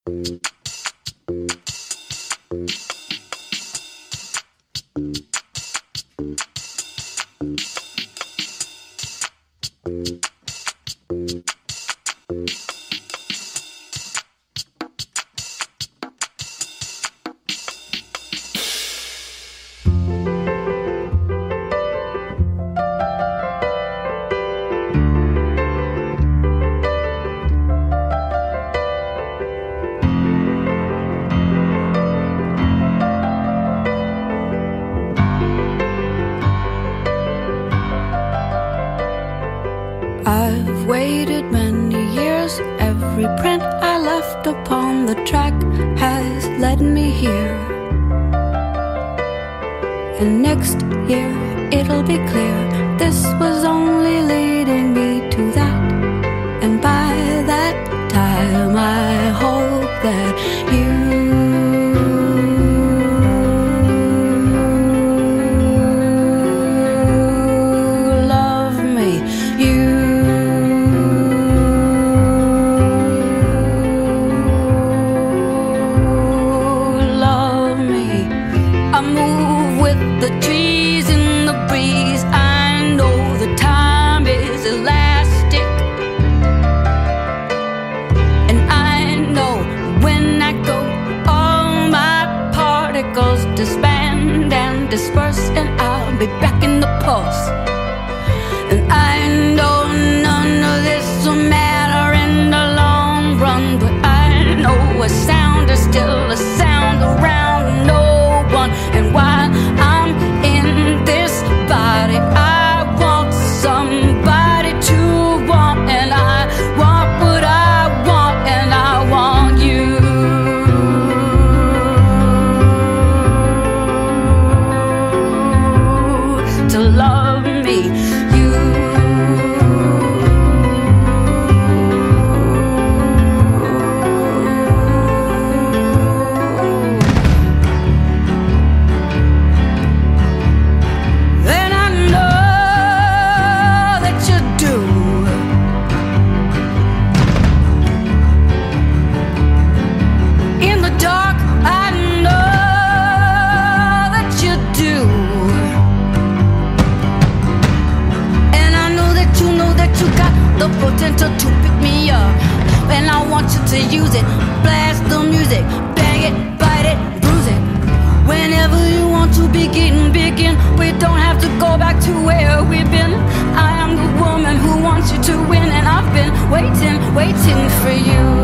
I've waited many years. Every print I left upon the track has led me here. And next year it'll be clear this was only leading me to that. And by that time I hope that you disband and disperse, and I'll be back in the pulse. And I know none of this will matter in the long run, but I know a sound is still a sound around no one. And while I'm in this body, I want somebody to want, and I want what I want, and I want you to love me. Then I know that you do. In the dark, I know that you do. You got the potential to pick me up, and I want you to use it. Blast the music, bang it, bite it, bruise it. Whenever you want to begin. We don't have to go back to where we've been. I am the woman who wants you to win, and I've been waiting for you.